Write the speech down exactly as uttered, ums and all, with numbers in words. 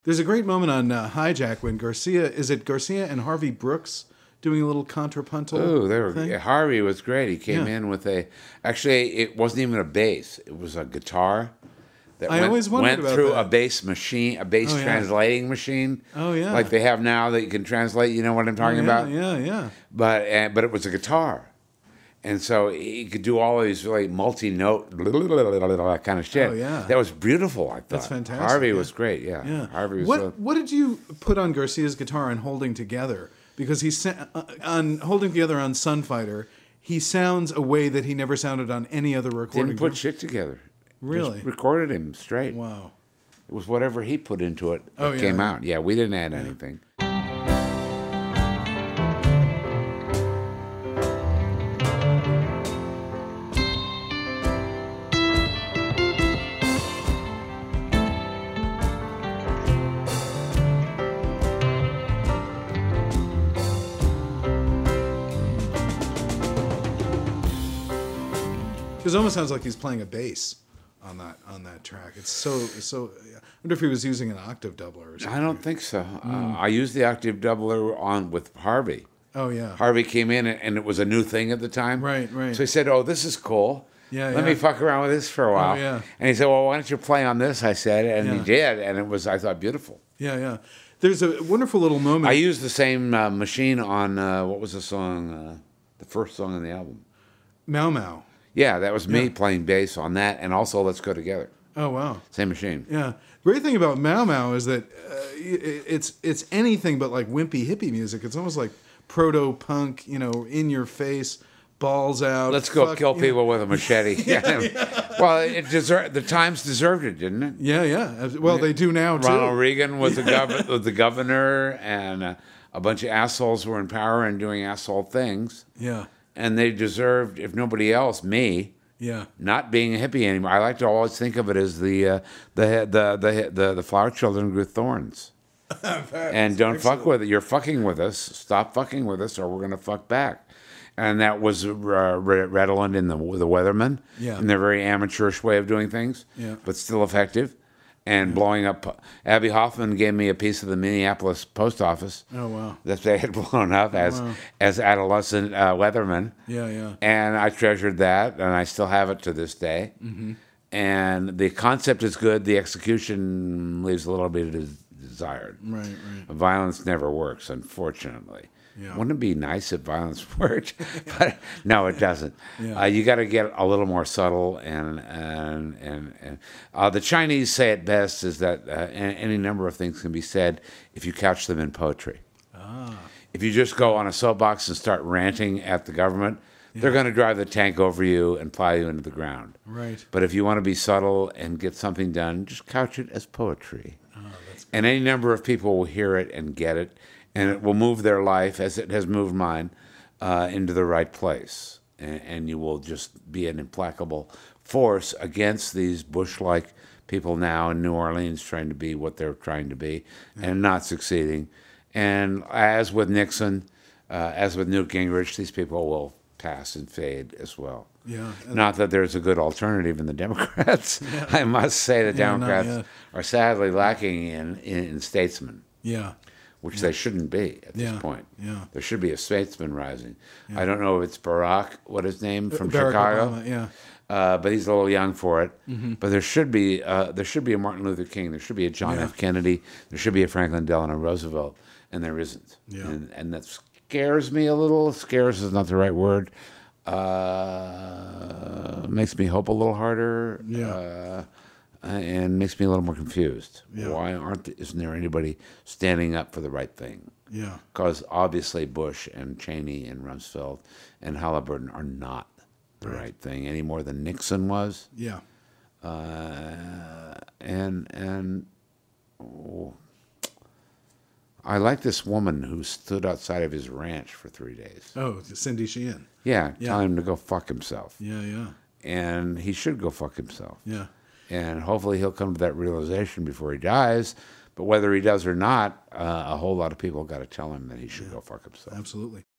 There's a great moment on uh, Hijack when Garcia, is it Garcia and Harvey Brooks doing a little contrapuntal Oh, there thing? were, Harvey was great. He came Yeah. in with a, actually, it wasn't even a bass. It was a guitar that I went, always wondered went about through that. a bass machine, a bass Oh, yeah. translating machine. Oh, yeah. Like they have now that you can translate, you know what I'm talking yeah, about? Yeah, yeah. But uh, but it was a guitar. And so he could do all of these really multi-note kind of shit. Oh, yeah. That was beautiful, I thought. That's fantastic, Harvey yeah. was great, yeah. Yeah. Harvey was what so- What did you put on Garcia's guitar on Holding Together? Because he sa- uh, on Holding Together on Sunfighter, he sounds a way that he never sounded on any other recording. Didn't put shit together. Really? Just recorded him straight. Wow. It was whatever he put into it that Oh, yeah, came yeah. out. Yeah, we didn't add anything. Because it almost sounds like he's playing a bass on that on that track. It's so so. I wonder if he was using an octave doubler or something. I don't think so. Mm. Uh, I used the octave doubler on with Harvey. Oh yeah. Harvey came in and, and it was a new thing at the time. Right, right. So he said, "Oh, this is cool. Yeah, Let yeah. me fuck around with this for a while." Oh, yeah. And he said, "Well, why don't you play on this?" I said, and he Yeah. did, and it was, I thought, beautiful. Yeah, yeah. There's a wonderful little moment. I used the same uh, machine on uh, what was the song, uh, the first song on the album. Mau Mau. Yeah, that was me Yeah. playing bass on that, and also "Let's Go Together." Oh wow. Same machine. Yeah. Great thing about Mau Mau is that uh, it- it's it's anything but like wimpy hippie music. It's almost like proto punk, you know, in your face, balls out. Let's go fuck, kill you people know. with a machete. yeah, Well, it deserved, the Times deserved it, didn't it? Yeah, yeah. Well, they do now too. Ronald Reagan was the, gov- was the governor, and uh, a bunch of assholes were in power and doing asshole things. Yeah, And they deserved, if nobody else, me, yeah, not being a hippie anymore. I like to always think of it as the uh, the, the the the the flower children grew thorns. And don't fuck with it. You're fucking with us. Stop fucking with us, or we're gonna fuck back. And that was uh, re- redolent in the the Weathermen, Yeah. in their very amateurish way of doing things, Yeah. but still effective. And blowing up, Abby Hoffman gave me a piece of the Minneapolis post office Oh wow. that they had blown up as Wow. as adolescent uh, weathermen. Yeah, yeah. And I treasured that, and I still have it to this day. Mm-hmm. And the concept is good. The execution leaves a little bit of desired. Right, right. Violence never works, unfortunately. Yeah. Wouldn't it be nice if violence worked? But no, it doesn't. Yeah. Uh, you got to get a little more subtle, and and and, and uh, the Chinese say it best: is that uh, a- any number of things can be said if you couch them in poetry. Ah. If you just go on a soapbox and start ranting at the government, they're going to drive the tank over you and plow you into the ground. Right. But if you want to be subtle and get something done, just couch it as poetry. Oh, that's And any number of people will hear it and get it, and it will move their life, as it has moved mine, uh, into the right place. And, and you will just be an implacable force against these Bush-like people now in New Orleans trying to be what they're trying to be and not succeeding. And as with Nixon, uh, as with Newt Gingrich, these people will pass and fade as well. Yeah. Not that there's a good alternative in the Democrats. I must say the Yeah, not Democrats yet. are sadly lacking in, in, in statesmen, Yeah. which they shouldn't be at this Yeah, point. yeah. There should be a statesman rising. I don't know if it's Barack, what his name, from Barack Chicago, Obama, yeah. uh, but he's a little young for it. But there should be uh, there should be a Martin Luther King. There should be a John Yeah. F. Kennedy. There should be a Franklin Delano Roosevelt, and there isn't. Yeah. And, and that scares me a little. Scares is not the right word. Uh, makes me hope a little harder. Yeah. Uh, and makes me a little more confused. Yeah. Why aren't isn't there anybody standing up for the right thing? Yeah. Because obviously Bush and Cheney and Rumsfeld and Halliburton are not the right, Right. thing any more than Nixon was. Yeah. Uh, and and oh, I like this woman who stood outside of his ranch for three days. Oh, Cindy Sheehan. Yeah, Yeah. telling him to go fuck himself. Yeah, yeah, And he should go fuck himself. yeah. And hopefully he'll come to that realization before he dies. But whether he does or not, uh, a whole lot of people got to tell him that he should go fuck himself. Absolutely.